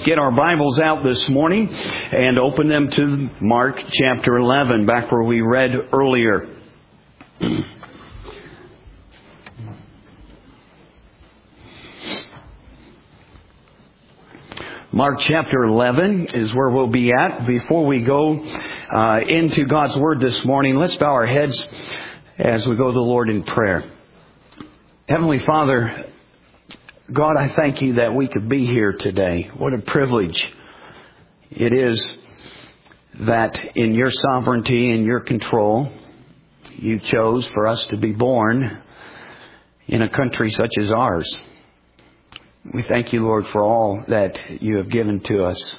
get our Bibles out this morning and open them to Mark chapter 11, back where we read earlier. Mark chapter 11 is where we'll be at. Before we go into God's Word this morning, let's bow our heads as we go to the Lord in prayer. Heavenly Father, God, I thank you that we could be here today. What a privilege it is that in your sovereignty and your control, you chose for us to be born in a country such as ours. We thank you, Lord, for all that you have given to us,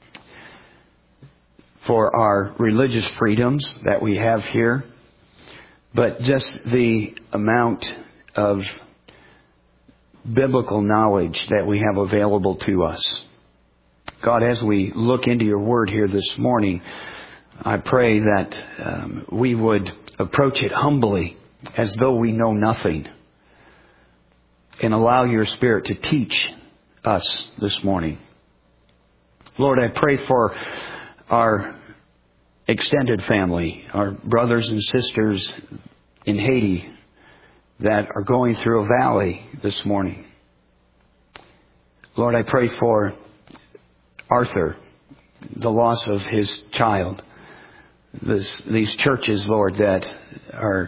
for our religious freedoms that we have here, but just the amount of biblical knowledge that we have available to us. God, as we look into your word here this morning, I pray that we would approach it humbly as though we know nothing, and allow your Spirit to teach us this morning. Lord, I pray for our extended family, our brothers and sisters in Haiti that are going through a valley this morning. Lord, I pray for Arthur, the loss of his child. These churches, Lord, that are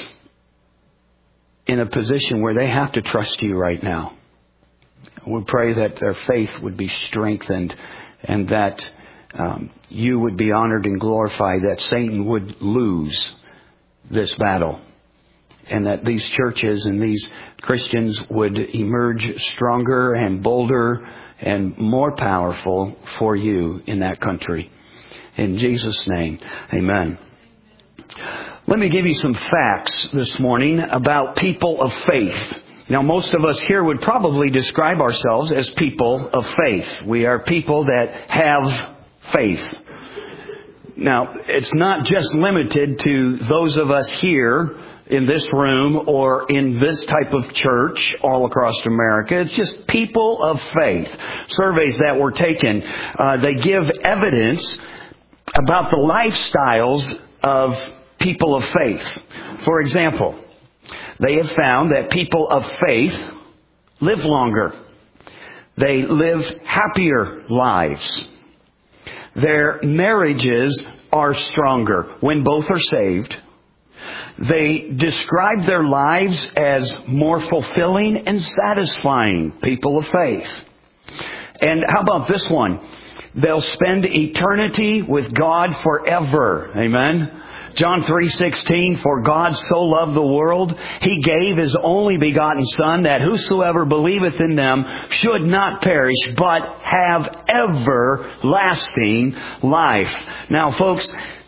in a position where they have to trust you right now. We pray that their faith would be strengthened and that you would be honored and glorified, that Satan would lose this battle, and that these churches and these Christians would emerge stronger and bolder and more powerful for you in that country. In Jesus' name, amen. Let me give you some facts this morning about people of faith. Now, most of us here would probably describe ourselves as people of faith. We are people that have faith. Now, it's not just limited to those of us here in this room or in this type of church all across America. It's just people of faith. Surveys that were taken, they give evidence about the lifestyles of people of faith. For example, they have found that people of faith live longer. They live happier lives. Their marriages are stronger when both are saved. They describe their lives as more fulfilling and satisfying. People of faith. And how about this one? They'll spend eternity with God forever. Amen. John 3:16, for God so loved the world, He gave His only begotten Son, that whosoever believeth in them should not perish, but have everlasting life. Now, folks,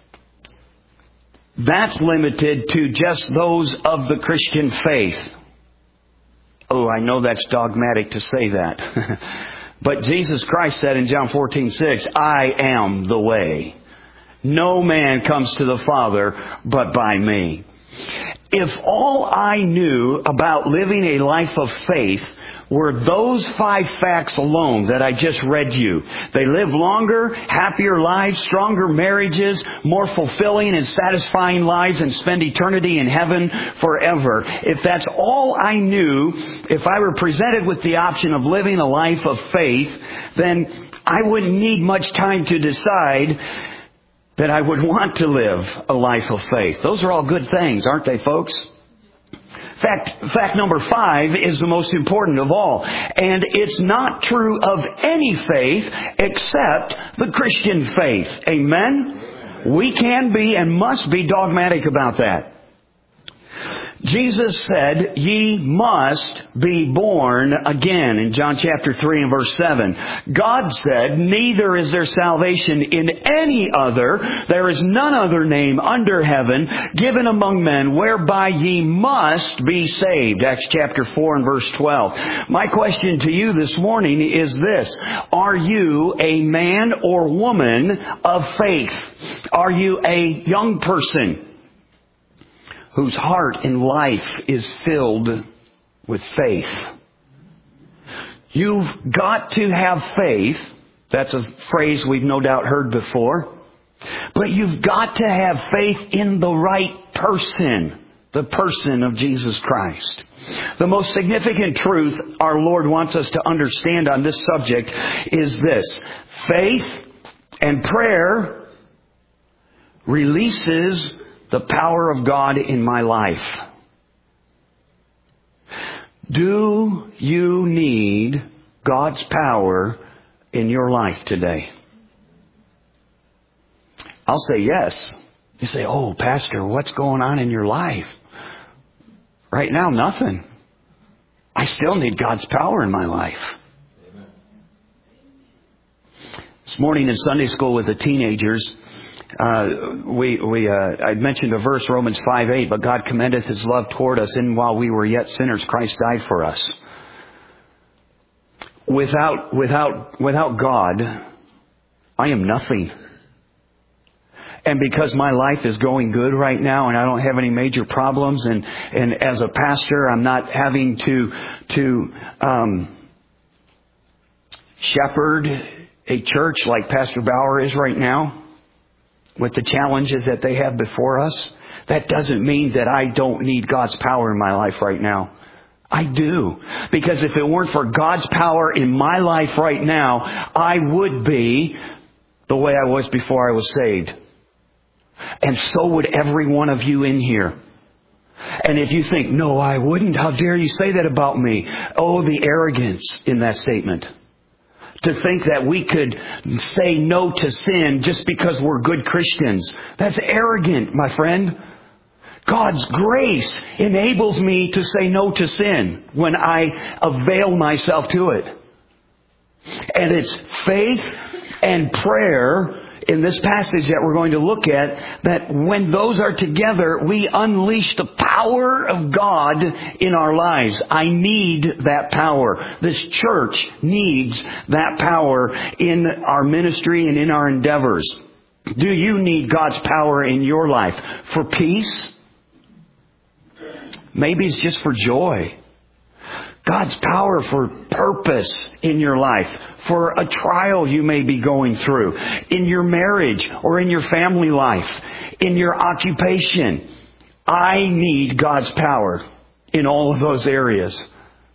that's limited to just those of the Christian faith. Oh, I know that's dogmatic to say that. But Jesus Christ said in John 14:6, I am the way. No man comes to the Father but by me. If all I knew about living a life of faith were those 5 facts alone that I just read you, they live longer, happier lives, stronger marriages, more fulfilling and satisfying lives, and spend eternity in heaven forever. If that's all I knew, if I were presented with the option of living a life of faith, then I wouldn't need much time to decide that I would want to live a life of faith. Those are all good things, aren't they, folks? Fact number 5 is the most important of all. And it's not true of any faith except the Christian faith. Amen? We can be and must be dogmatic about that. Jesus said, ye must be born again in John chapter 3 and verse 7. God said, neither is there salvation in any other. There is none other name under heaven given among men whereby ye must be saved. Acts chapter 4 and verse 12. My question to you this morning is this. Are you a man or woman of faith? Are you a young person whose heart and life is filled with faith? You've got to have faith That's a phrase we've no doubt heard before. But you've got to have faith in the right person, the person of Jesus Christ. The most significant truth our Lord wants us to understand on this subject is this: faith and prayer releases the power of God in my life. Do you need God's power in your life today? I'll say yes. You say, oh, Pastor, what's going on in your life? Right now, nothing. I still need God's power in my life. Amen. This morning in Sunday school with the teenagers, I mentioned a verse, Romans 5:8, but God commendeth His love toward us, and while we were yet sinners, Christ died for us. Without God, I am nothing. And because my life is going good right now and I don't have any major problems, and as a pastor I'm not having to shepherd a church like Pastor Bauer is right now with the challenges that they have before us, that doesn't mean that I don't need God's power in my life right now. I do. Because if it weren't for God's power in my life right now, I would be the way I was before I was saved. And so would every one of you in here. And if you think, no, I wouldn't, how dare you say that about me? Oh, the arrogance in that statement. To think that we could say no to sin just because we're good Christians. That's arrogant, my friend. God's grace enables me to say no to sin when I avail myself to it. And it's faith and prayer in this passage that we're going to look at, that when those are together, we unleash the power of God in our lives. I need that power. This church needs that power in our ministry and in our endeavors. Do you need God's power in your life? For peace? Maybe it's just for joy. God's power for purpose in your life, for a trial you may be going through, in your marriage or in your family life, in your occupation. I need God's power in all of those areas.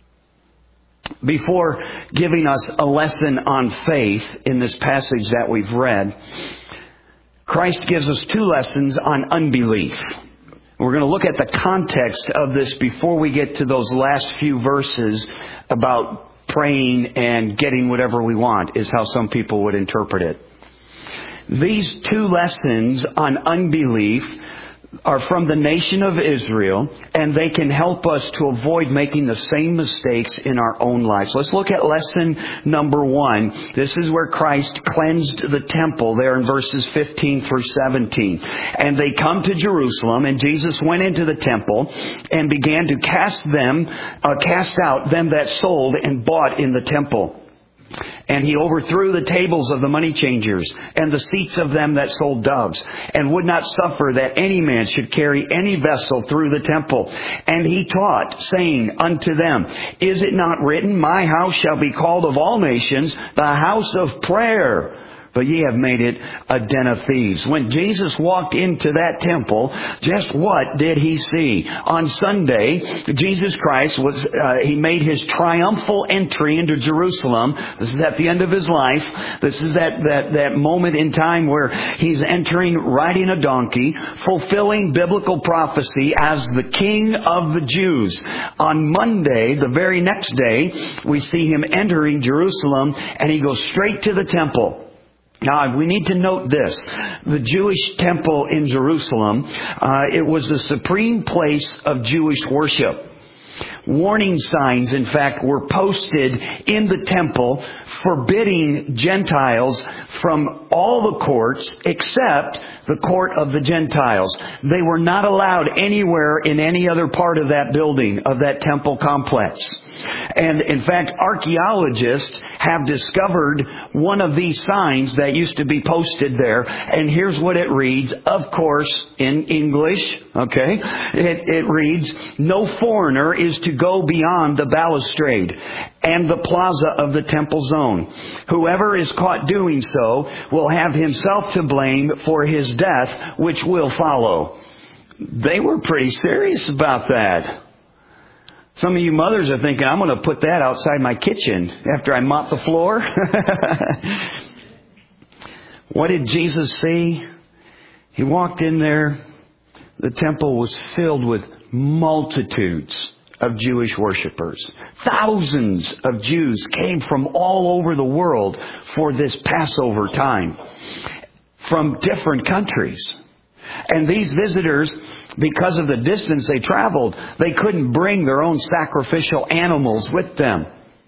Before giving us a lesson on faith in this passage that we've read, Christ gives us two lessons on unbelief. We're going to look at the context of this before we get to those last few verses about praying and getting whatever we want, is how some people would interpret it. These two lessons on unbelief are from the nation of Israel, and they can help us to avoid making the same mistakes in our own lives. Let's look at lesson number 1. This is where Christ cleansed the temple there in verses 15 through 17. And they come to Jerusalem, and Jesus went into the temple and began to cast out them that sold and bought in the temple. And he overthrew the tables of the money changers and the seats of them that sold doves, and would not suffer that any man should carry any vessel through the temple. And he taught, saying unto them, Is it not written, My house shall be called of all nations the house of prayer? But ye have made it a den of thieves. When Jesus walked into that temple, just what did he see? On Sunday, Jesus Christ he made his triumphal entry into Jerusalem. This is at the end of his life. This is that moment in time where he's entering riding a donkey, fulfilling biblical prophecy as the King of the Jews. On Monday, the very next day, we see him entering Jerusalem, and he goes straight to the temple. Now, we need to note this. The Jewish temple in Jerusalem, it was the supreme place of Jewish worship. Warning signs, in fact, were posted in the temple forbidding Gentiles from all the courts except the court of the Gentiles. They were not allowed anywhere in any other part of that building, of that temple complex. And in fact, archaeologists have discovered one of these signs that used to be posted there. And here's what it reads, of course, in English. Okay. It reads, No foreigner is is to go beyond the balustrade and the plaza of the temple zone. Whoever is caught doing so will have himself to blame for his death, which will follow. They were pretty serious about that. Some of you mothers are thinking, I'm going to put that outside my kitchen after I mop the floor. What did Jesus see? He walked in there. The temple was filled with multitudes of Jewish worshipers. Thousands of Jews came from all over the world for this Passover time from different countries. And these visitors, because of the distance they traveled, they couldn't bring their own sacrificial animals with them.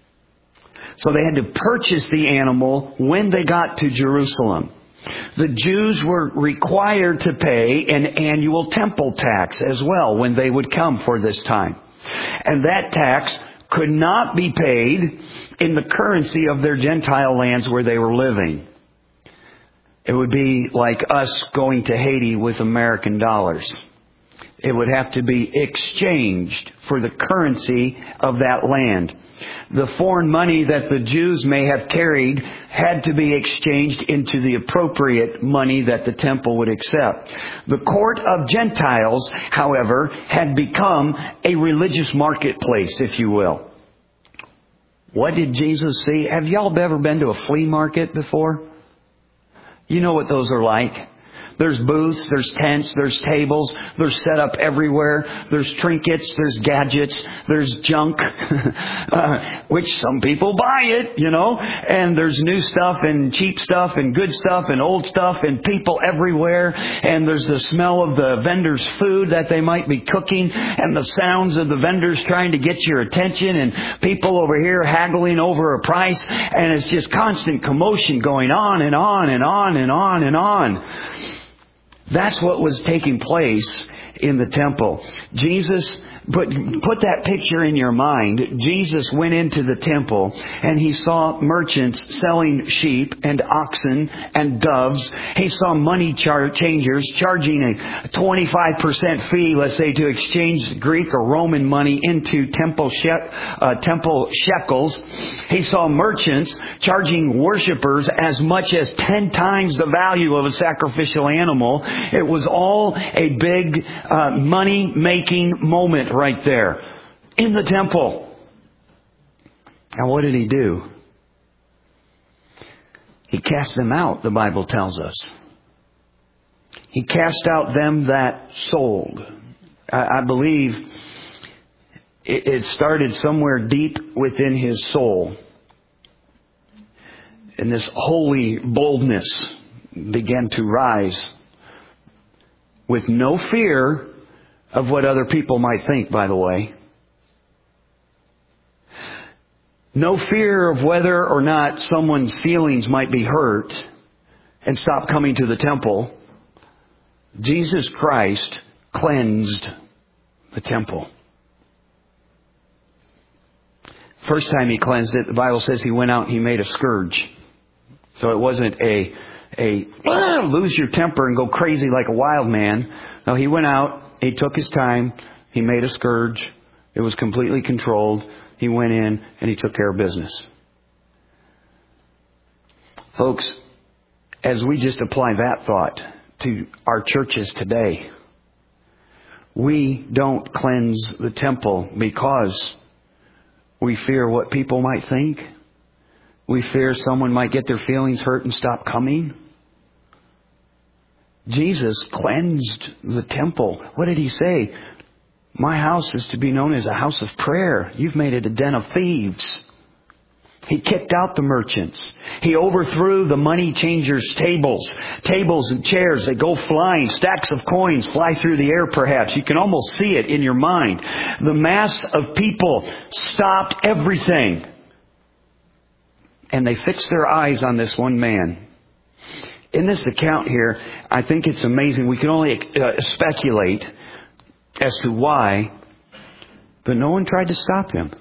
So they had to purchase the animal when they got to Jerusalem. The Jews were required to pay an annual temple tax as well when they would come for this time. And that tax could not be paid in the currency of their Gentile lands where they were living. It would be like us going to Haiti with American dollars. It would have to be exchanged for the currency of that land. The foreign money that the Jews may have carried had to be exchanged into the appropriate money that the temple would accept. The court of Gentiles, however, had become a religious marketplace, if you will. What did Jesus see? Have y'all ever been to a flea market before? You know what those are like. There's booths, there's tents, there's tables, there's set up everywhere, there's trinkets, there's gadgets, there's junk, which some people buy it, you know, and there's new stuff and cheap stuff and good stuff and old stuff and people everywhere, and there's the smell of the vendors' food that they might be cooking and the sounds of the vendors trying to get your attention and people over here haggling over a price, and it's just constant commotion going on and on and on and on and on. That's what was taking place in the temple. Put that picture in your mind. Jesus went into the temple and he saw merchants selling sheep and oxen and doves. He saw money changers charging a 25% fee, let's say, to exchange Greek or Roman money into temple shekels. He saw merchants charging worshipers as much as 10 times the value of a sacrificial animal. It was all a big money-making moment right there in the temple. And what did he do? He cast them out, the Bible tells us. He cast out them that sold. I believe it started somewhere deep within his soul. And this holy boldness began to rise with no fear of what other people might think, by the way. No fear of whether or not someone's feelings might be hurt and stop coming to the temple. Jesus Christ cleansed the temple. First time he cleansed it, the Bible says he went out and he made a scourge. So it wasn't a lose your temper and go crazy like a wild man. No, he went out. He took his time. He made a scourge. It was completely controlled. He went in and he took care of business. Folks, as we just apply that thought to our churches today, we don't cleanse the temple because we fear what people might think. We fear someone might get their feelings hurt and stop coming. Jesus cleansed the temple. What did he say? My house is to be known as a house of prayer. You've made it a den of thieves. He kicked out the merchants. He overthrew the money changers' tables and chairs. They go flying. Stacks of coins fly through the air perhaps. You can almost see it in your mind. The mass of people stopped everything. And they fixed their eyes on this one man. In this account here, I think it's amazing. We can only speculate as to why, but no one tried to stop him.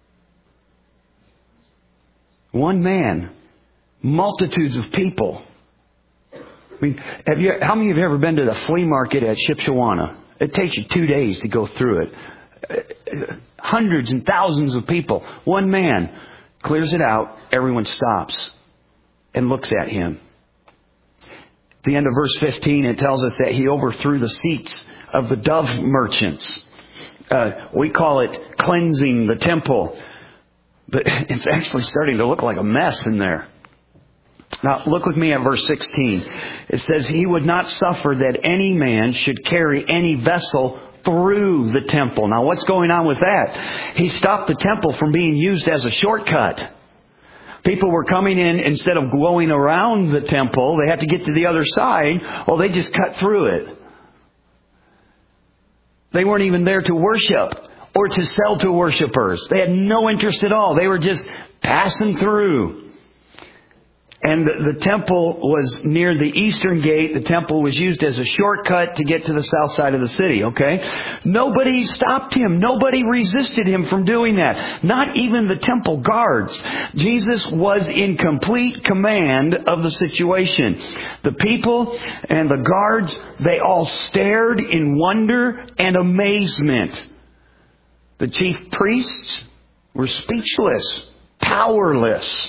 One man, multitudes of people. I mean, how many of you have ever been to the flea market at Shipshewana? It takes you 2 days to go through it. hundreds and thousands of people. One man clears it out. Everyone stops and looks at him. At the end of verse 15, it tells us that he overthrew the seats of the dove merchants. We call it cleansing the temple. But it's actually starting to look like a mess in there. Now, look with me at verse 16. It says, he would not suffer that any man should carry any vessel through the temple. Now, what's going on with that? He stopped the temple from being used as a shortcut. People were coming in, instead of going around the temple, they had to get to the other side. Well, they just cut through it. They weren't even there to worship or to sell to worshipers. They had no interest at all. They were just passing through. And the temple was near the eastern gate. The temple was used as a shortcut to get to the south side of the city, okay? Nobody stopped him. Nobody resisted him from doing that. Not even the temple guards. Jesus was in complete command of the situation. The people and the guards, they all stared in wonder and amazement. The chief priests were speechless, powerless.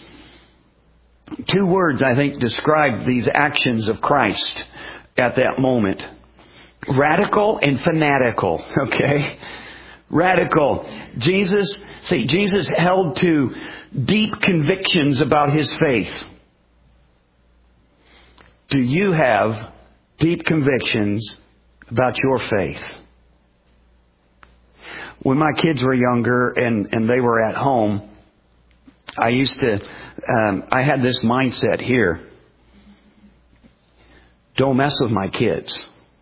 Two words, I think, describe these actions of Christ at that moment. Radical and fanatical, okay? Radical. Jesus held to deep convictions about his faith. Do you have deep convictions about your faith? When my kids were younger and they were at home, I had this mindset here. Don't mess with my kids.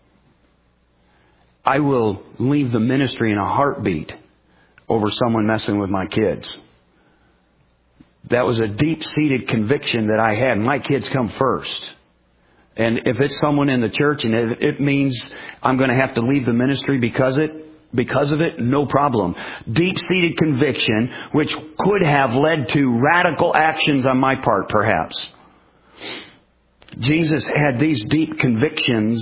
I will leave the ministry in a heartbeat over someone messing with my kids. That was a deep-seated conviction that I had. My kids come first. And if it's someone in the church and it means I'm going to have to leave the ministry because of it, no problem. Deep-seated conviction, which could have led to radical actions on my part, perhaps. Jesus had these deep convictions,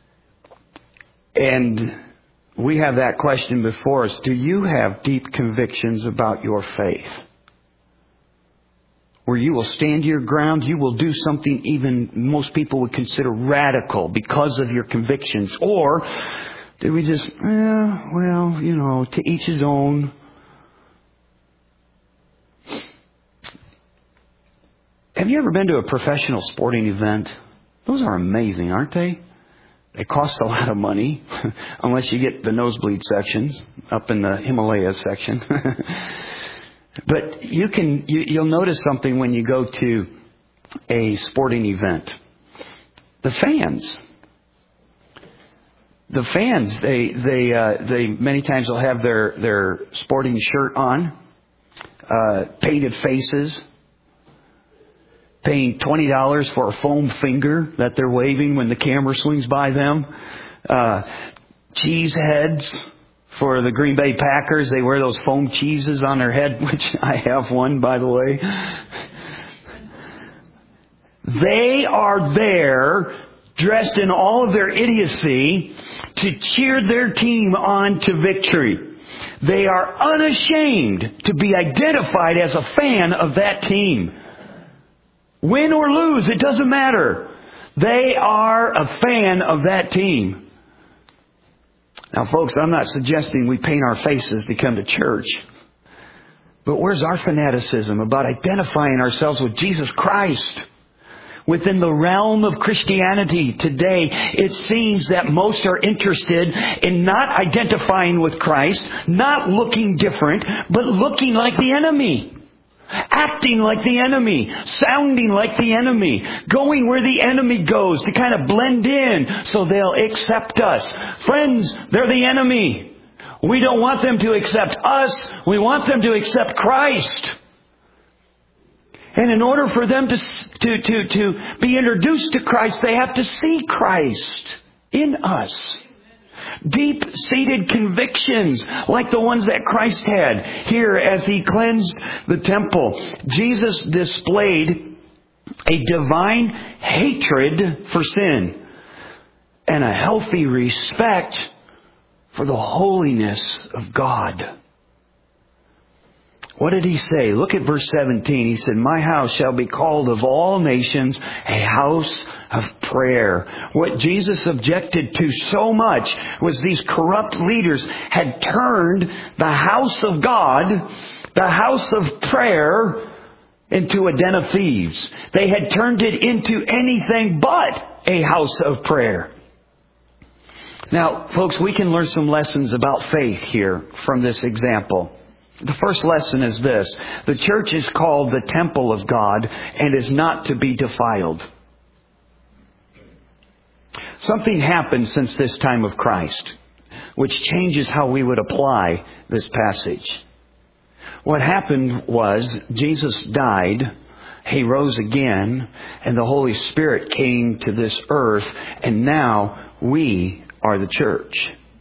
and we have that question before us. Do you have deep convictions about your faith? Where you will stand your ground, you will do something even most people would consider radical because of your convictions. Or did we just, to each his own? Have you ever been to a professional sporting event? Those are amazing, aren't they? They cost a lot of money, unless you get the nosebleed sections up in the Himalayas section. But you'll notice something when you go to a sporting event. The fans, they many times will have their sporting shirt on, painted faces, paying $20 for a foam finger that they're waving when the camera swings by them, cheese heads for the Green Bay Packers. They wear those foam cheeses on their head, which I have one, by the way. They are there, dressed in all of their idiocy, to cheer their team on to victory. They are unashamed to be identified as a fan of that team. Win or lose, it doesn't matter. They are a fan of that team. Now, folks, I'm not suggesting we paint our faces to come to church. But where's our fanaticism about identifying ourselves with Jesus Christ? Within the realm of Christianity today, it seems that most are interested in not identifying with Christ, not looking different, but looking like the enemy. Acting like the enemy, sounding like the enemy, going where the enemy goes to kind of blend in so they'll accept us. Friends, they're the enemy. We don't want them to accept us. We want them to accept Christ. And in order for them to be introduced to Christ, they have to see Christ in us. Deep-seated convictions like the ones that Christ had here as He cleansed the temple. Jesus displayed a divine hatred for sin and a healthy respect for the holiness of God. What did He say? Look at verse 17. He said, my house shall be called of all nations a house of prayer. What Jesus objected to so much was these corrupt leaders had turned the house of God, the house of prayer, into a den of thieves. They had turned it into anything but a house of prayer. Now, folks, we can learn some lessons about faith here from this example. The first lesson is this. The church is called the temple of God and is not to be defiled. Something happened since this time of Christ, which changes how we would apply this passage. What happened was Jesus died, He rose again, and the Holy Spirit came to this earth, and now we are the church.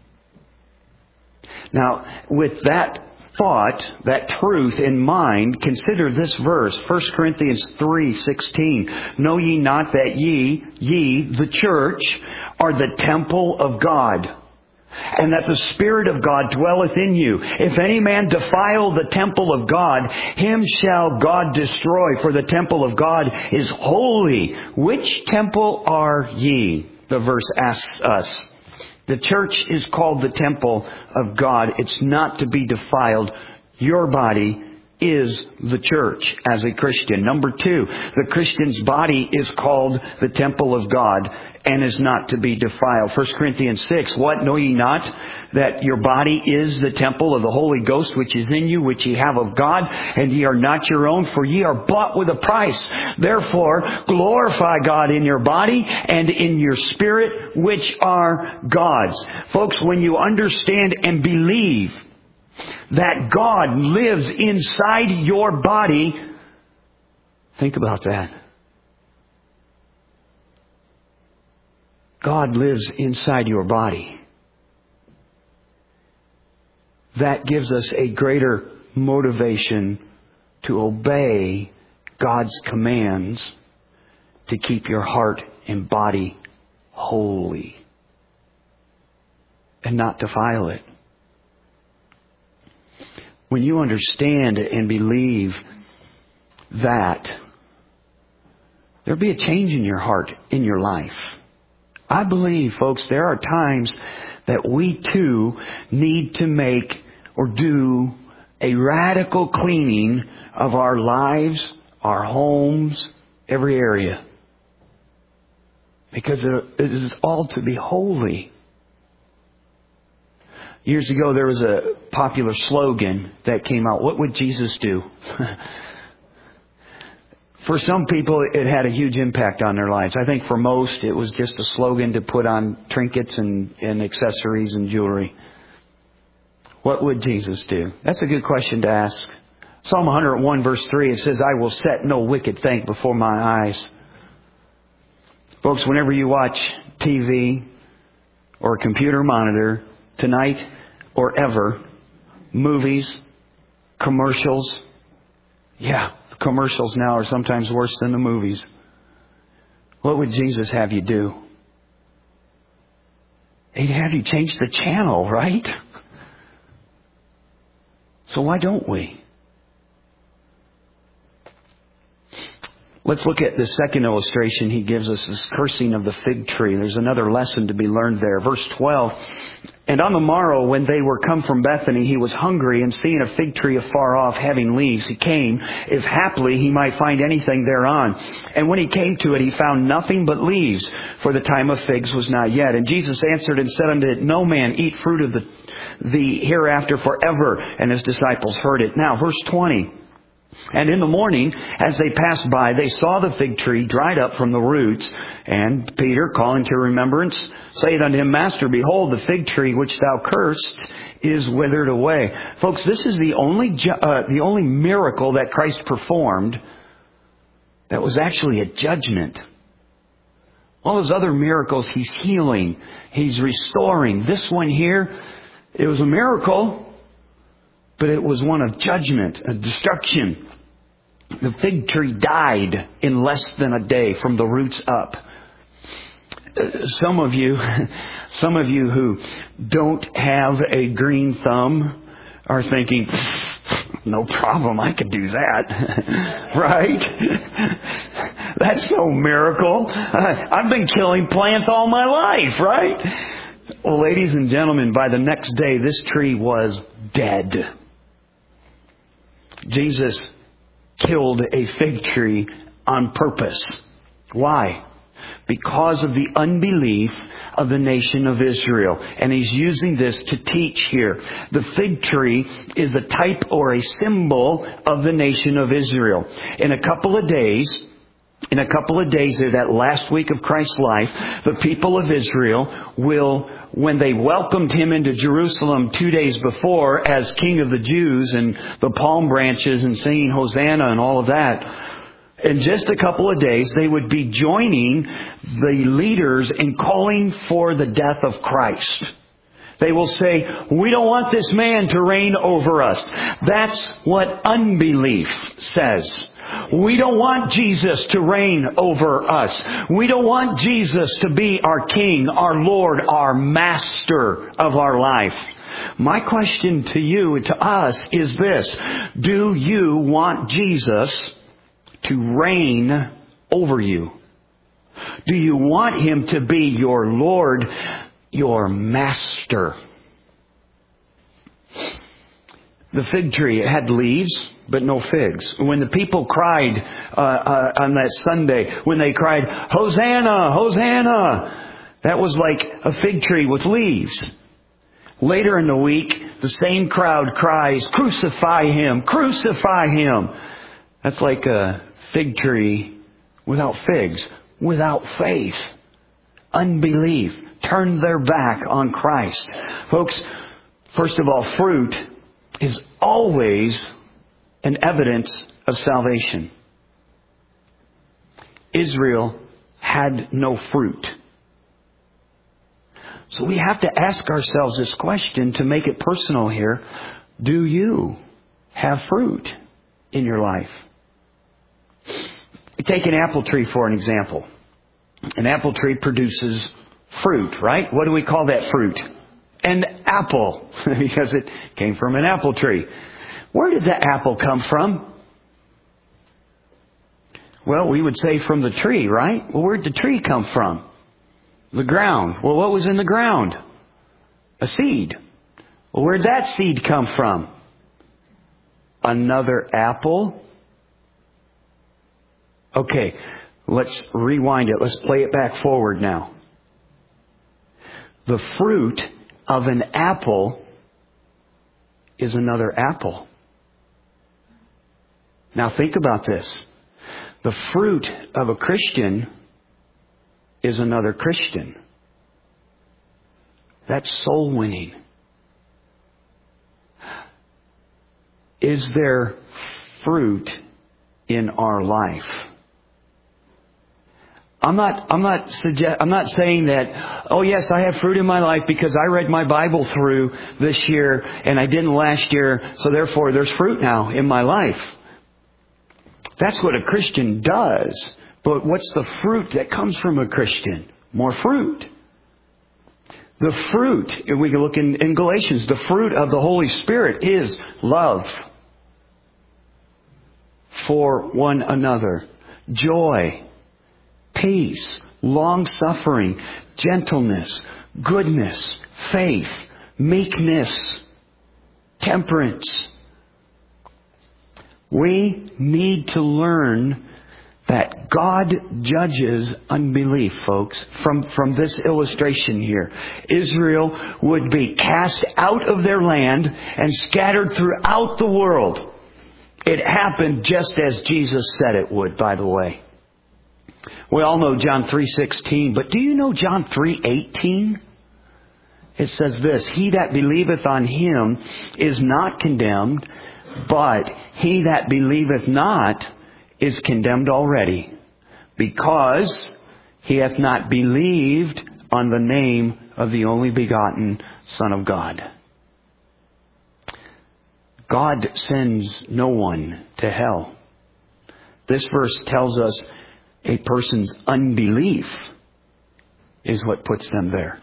Now, with that thought, that truth in mind, consider this verse, 1 Corinthians 3:16. Know ye not that ye, the church, are the temple of God, and that the Spirit of God dwelleth in you. If any man defile the temple of God, him shall God destroy, for the temple of God is holy. Which temple are ye? The verse asks us. The church is called the temple of God. It's not to be defiled. Your body is the church as a Christian. Number two, the Christian's body is called the temple of God and is not to be defiled. 1 Corinthians 6, what, know ye not that your body is the temple of the Holy Ghost which is in you, which ye have of God, and ye are not your own, for ye are bought with a price. Therefore, glorify God in your body and in your spirit, which are God's. Folks, when you understand and believe that God lives inside your body, think about that. God lives inside your body. That gives us a greater motivation to obey God's commands to keep your heart and body holy and not defile it. When you understand and believe that, there'll be a change in your heart, in your life. I believe, folks, there are times that we too need to make or do a radical cleaning of our lives, our homes, every area. Because it is all to be holy. Years ago, there was a popular slogan that came out. What would Jesus do? For some people, it had a huge impact on their lives. I think for most, it was just a slogan to put on trinkets and accessories and jewelry. What would Jesus do? That's a good question to ask. Psalm 101 verse 3, it says, I will set no wicked thing before my eyes. Folks, whenever you watch TV or a computer monitor, tonight or ever, movies, commercials, the commercials now are sometimes worse than the movies. What would Jesus have you do? He'd have you change the channel, right? So why don't we? Let's look at the second illustration he gives us, this cursing of the fig tree. There's another lesson to be learned there. Verse 12, and on the morrow when they were come from Bethany, he was hungry, and seeing a fig tree afar off having leaves, he came, if haply he might find anything thereon. And when he came to it, he found nothing but leaves, for the time of figs was not yet. And Jesus answered and said unto it, no man eat fruit of the hereafter forever. And his disciples heard it. Now, verse 20. And in the morning, as they passed by, they saw the fig tree dried up from the roots. And Peter, calling to remembrance, saith unto him, Master, behold, the fig tree which thou cursed is withered away. Folks, this is the only miracle that Christ performed that was actually a judgment. All those other miracles, He's healing, He's restoring. This one here, it was a miracle, but it was one of judgment, a destruction. The fig tree died in less than a day from the roots up. Some of you who don't have a green thumb are thinking, no problem, I could do that. Right? That's no miracle. I've been killing plants all my life, right? Well, ladies and gentlemen, by the next day, this tree was dead. Jesus killed a fig tree on purpose. Why? Because of the unbelief of the nation of Israel. And He's using this to teach here. The fig tree is a type or a symbol of the nation of Israel. In a couple of days, that last week of Christ's life, the people of Israel will, when they welcomed Him into Jerusalem 2 days before as King of the Jews and the palm branches and singing Hosanna and all of that, in just a couple of days, they would be joining the leaders in calling for the death of Christ. They will say, we don't want this man to reign over us. That's what unbelief says. We don't want Jesus to reign over us. We don't want Jesus to be our King, our Lord, our Master of our life. My question to you, to us, is this. Do you want Jesus to reign over you? Do you want Him to be your Lord, your Master? The fig tree, it had leaves, but no figs. When the people cried on that Sunday, when they cried, Hosanna, Hosanna, that was like a fig tree with leaves. Later in the week, the same crowd cries, crucify Him, crucify Him. That's like a fig tree without figs, without faith, unbelief, turned their back on Christ. Folks, first of all, fruit is always an evidence of salvation. Israel had no fruit. So we have to ask ourselves this question to make it personal here. Do you have fruit in your life? Take an apple tree for an example. An apple tree produces fruit, right? What do we call that fruit? An apple, because it came from an apple tree. Where did the apple come from? Well, we would say from the tree, right? Well, where did the tree come from? The ground. Well, what was in the ground? A seed. Well, where did that seed come from? Another apple. Okay, let's rewind it. Let's play it back forward now. The fruit of an apple is another apple. Now think about this. The fruit of a Christian is another Christian. That's soul winning. Is there fruit in our life? I'm not saying that, oh yes, I have fruit in my life because I read my Bible through this year and I didn't last year, so therefore there's fruit now in my life. That's what a Christian does. But what's the fruit that comes from a Christian? More fruit. The fruit, if we can look in Galatians, the fruit of the Holy Spirit is love for one another, joy, peace, long-suffering, gentleness, goodness, faith, meekness, temperance. We need to learn that God judges unbelief, folks, from this illustration here. Israel would be cast out of their land and scattered throughout the world. It happened just as Jesus said it would, by the way. We all know John 3:16, but do you know John 3:18? It says this, he that believeth on Him is not condemned, but he that believeth not is condemned already, because he hath not believed on the name of the only begotten Son of God. God sends no one to hell. This verse tells us a person's unbelief is what puts them there.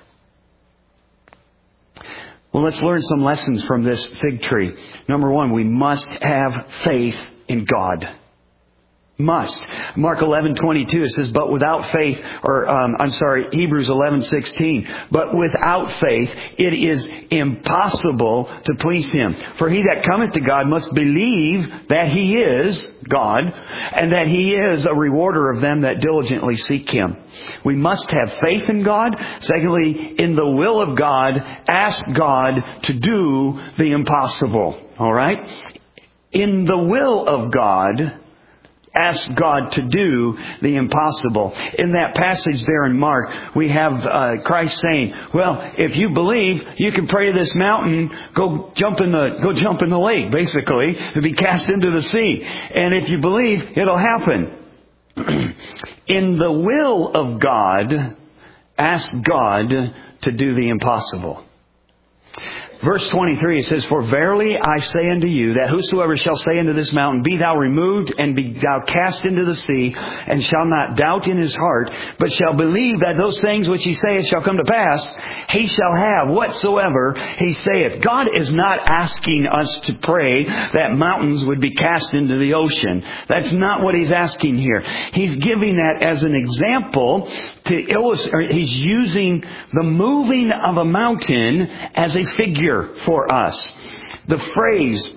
Well, let's learn some lessons from this fig tree. Number one, we must have faith in God. Must. Mark 11:22 it says, but without faith, Hebrews 11:16. But without faith, it is impossible to please Him. For he that cometh to God must believe that He is God, and that He is a rewarder of them that diligently seek Him. We must have faith in God. Secondly, in the will of God, ask God to do the impossible. All right? In the will of God, ask God to do the impossible. In that passage there in Mark, we have Christ saying, well, if you believe, you can pray to this mountain, go jump in the lake, basically, to be cast into the sea. And if you believe, it'll happen. In the will of God, ask God to do the impossible. Verse 23, it says, for verily I say unto you, that whosoever shall say unto this mountain, be thou removed, and be thou cast into the sea, and shall not doubt in his heart, but shall believe that those things which he saith shall come to pass, he shall have whatsoever he saith. God is not asking us to pray that mountains would be cast into the ocean. That's not what He's asking here. He's giving that as an example to illustrate. He's using the moving of a mountain as a figure for us. The phrase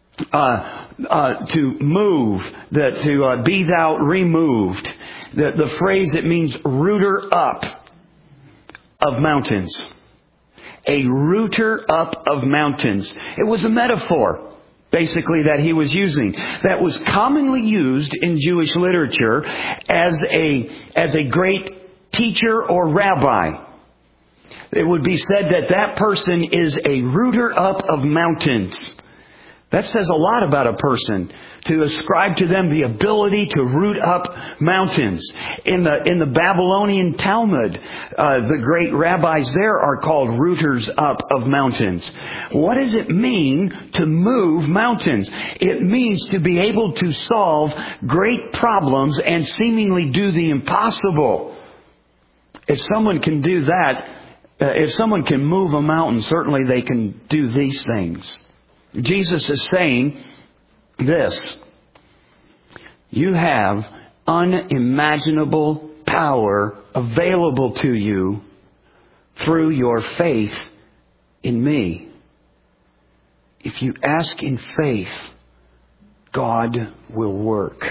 to move, to be thou removed, the phrase that means rooter up of mountains. A rooter up of mountains. It was a metaphor, basically, that he was using, that was commonly used in Jewish literature as a great teacher or rabbi. It would be said that that person is a rooter up of mountains. That says a lot about a person, to ascribe to them the ability to root up mountains. In the Babylonian Talmud, the great rabbis there are called rooters up of mountains. What does it mean to move mountains? It means to be able to solve great problems and seemingly do the impossible. If someone can do that, if someone can move a mountain, certainly they can do these things. Jesus is saying this: you have unimaginable power available to you through your faith in me. If you ask in faith, God will work.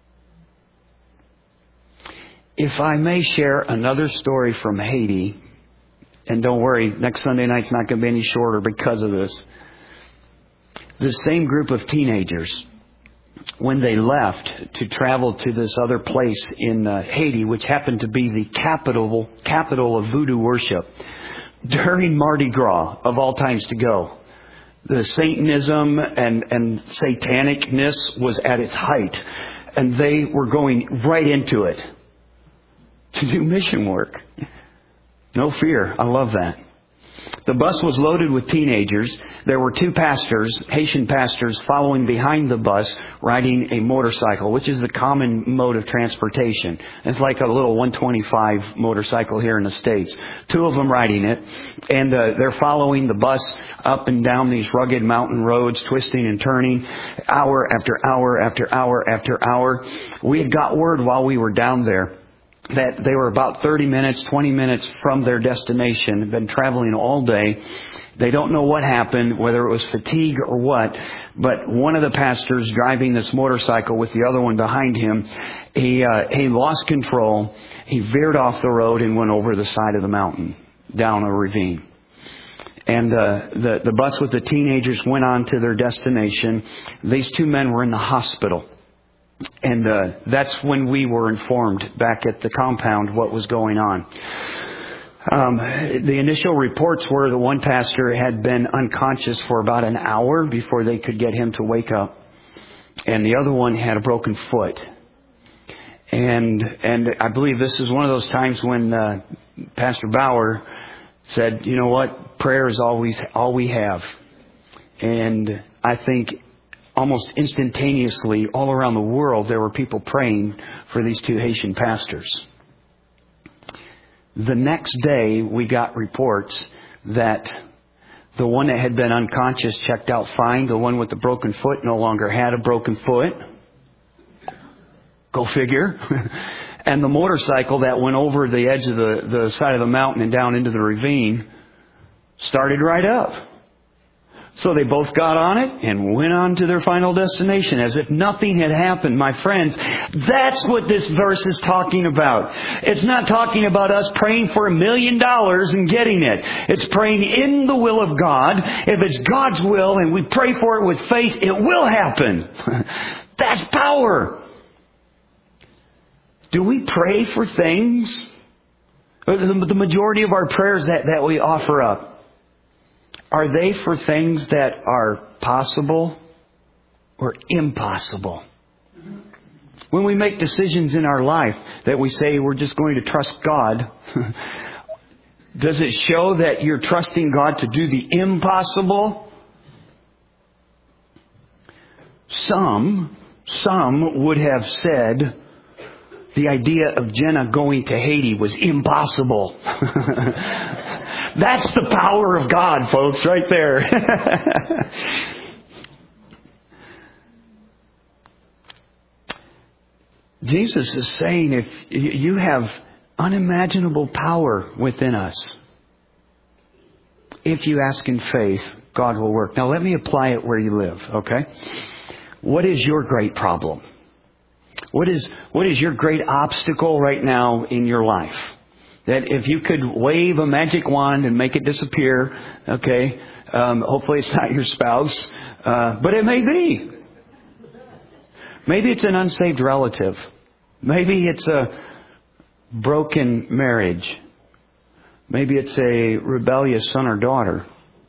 If I may share another story from Haiti, and don't worry, next Sunday night's not going to be any shorter because of this. The same group of teenagers, when they left to travel to this other place in Haiti, which happened to be the capital of voodoo worship, during Mardi Gras, of all times to go, the Satanism and satanicness was at its height, and they were going right into it to do mission work. No fear. I love that. The bus was loaded with teenagers. There were two pastors, Haitian pastors, following behind the bus, riding a motorcycle, which is the common mode of transportation. It's like a little 125 motorcycle here in the States. Two of them riding it, and they're following the bus up and down these rugged mountain roads, twisting and turning, hour after hour after hour after hour. We had got word while we were down there that they were about 30 minutes, 20 minutes from their destination, had been traveling all day. They don't know what happened, whether it was fatigue or what, but one of the pastors driving this motorcycle with the other one behind him, he lost control. He veered off the road and went over the side of the mountain, down a ravine. And the bus with the teenagers went on to their destination. These two men were in the hospital. And that's when we were informed back at the compound what was going on. The initial reports were the one pastor had been unconscious for about an hour before they could get him to wake up. And the other one had a broken foot. And I believe this is one of those times when Pastor Bauer said, you know what, prayer is always all we have. And I think almost instantaneously, all around the world, there were people praying for these two Haitian pastors. The next day, we got reports that the one that had been unconscious checked out fine. The one with the broken foot no longer had a broken foot. Go figure. And the motorcycle that went over the edge of the side of the mountain and down into the ravine started right up. So they both got on it and went on to their final destination as if nothing had happened. My friends, that's what this verse is talking about. It's not talking about us praying for $1 million and getting it. It's praying in the will of God. If it's God's will and we pray for it with faith, it will happen. That's power. Do we pray for things? The majority of our prayers that we offer up, are they for things that are possible or impossible? When we make decisions in our life that we say we're just going to trust God, does it show that you're trusting God to do the impossible? Some would have said the idea of Jenna going to Haiti was impossible. That's the power of God, folks, right there. Jesus is saying if you have unimaginable power within us, if you ask in faith, God will work. Now let me apply it where you live, okay? What is your great problem? What is your great obstacle right now in your life? That if you could wave a magic wand and make it disappear, okay, hopefully it's not your spouse, but it may be. Maybe it's an unsaved relative. Maybe it's a broken marriage. Maybe it's a rebellious son or daughter.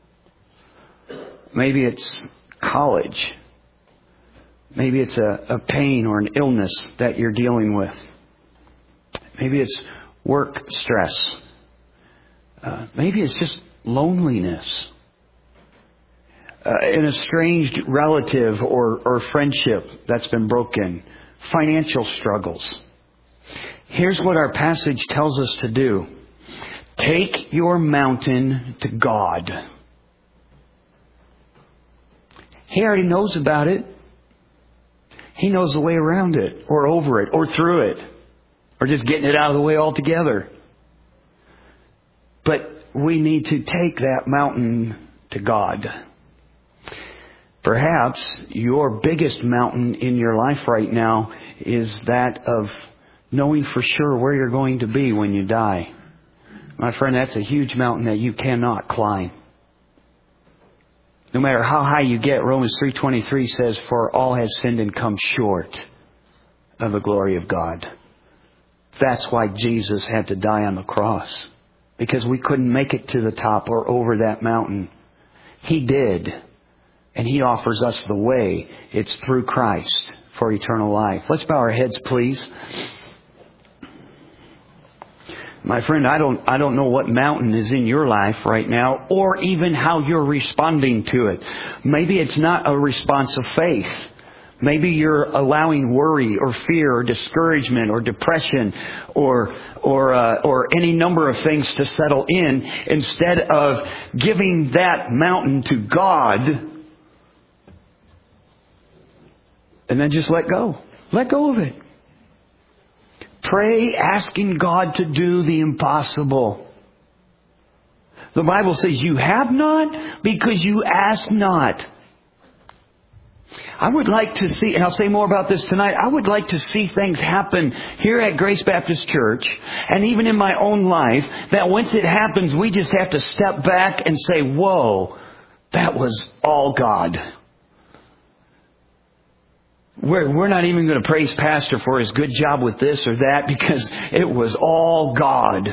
Maybe it's college. Maybe it's a pain or an illness that you're dealing with. Maybe it's work stress. Maybe it's just loneliness. An estranged relative or friendship that's been broken. Financial struggles. Here's what our passage tells us to do. Take your mountain to God. He already knows about it. He knows the way around it, or over it, or through it, or just getting it out of the way altogether. But we need to take that mountain to God. Perhaps your biggest mountain in your life right now is that of knowing for sure where you're going to be when you die. My friend, that's a huge mountain that you cannot climb. No matter how high you get, Romans 3:23 says, for all have sinned and come short of the glory of God. That's why Jesus had to die on the cross. Because we couldn't make it to the top or over that mountain. He did. And He offers us the way. It's through Christ for eternal life. Let's bow our heads, please. My friend, I don't know what mountain is in your life right now, or even how you're responding to it. Maybe it's not a response of faith. Maybe you're allowing worry or fear or discouragement or depression or any number of things to settle in instead of giving that mountain to God and then just let go. Let go of it. Pray asking God to do the impossible. The Bible says you have not because you ask not. I would like to see, and I'll say more about this tonight, I would like to see things happen here at Grace Baptist Church and even in my own life that once it happens, we just have to step back and say, whoa, that was all God. We're not even going to praise Pastor for his good job with this or that because it was all God.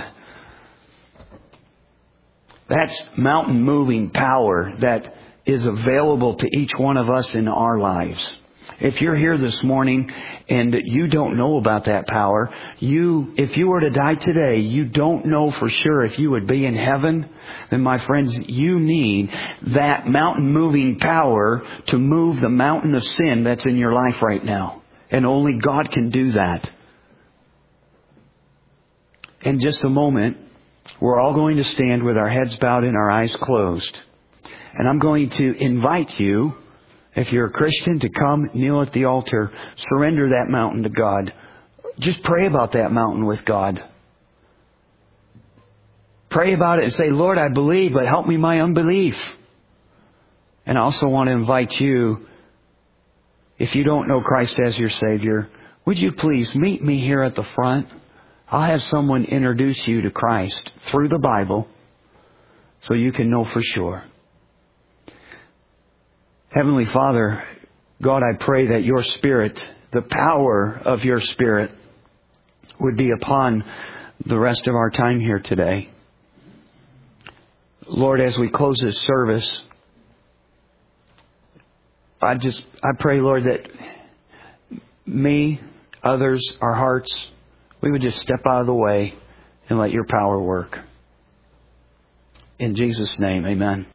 That's mountain moving power that is available to each one of us in our lives. If you're here this morning and you don't know about that power, if you were to die today, you don't know for sure if you would be in heaven, then my friends, you need that mountain moving power to move the mountain of sin that's in your life right now. And only God can do that. In just a moment, We're all going to stand with our heads bowed and our eyes closed. And I'm going to invite you, if you're a Christian, to come, kneel at the altar, surrender that mountain to God. Just pray about that mountain with God. Pray about it and say, Lord, I believe, but help me my unbelief. And I also want to invite you, if you don't know Christ as your Savior, would you please meet me here at the front? I'll have someone introduce you to Christ through the Bible so you can know for sure. Heavenly Father, God, I pray that your Spirit, the power of your Spirit, would be upon the rest of our time here today. Lord, as we close this service, I pray, Lord, that me, others, our hearts, we would just step out of the way and let your power work. In Jesus' name, amen.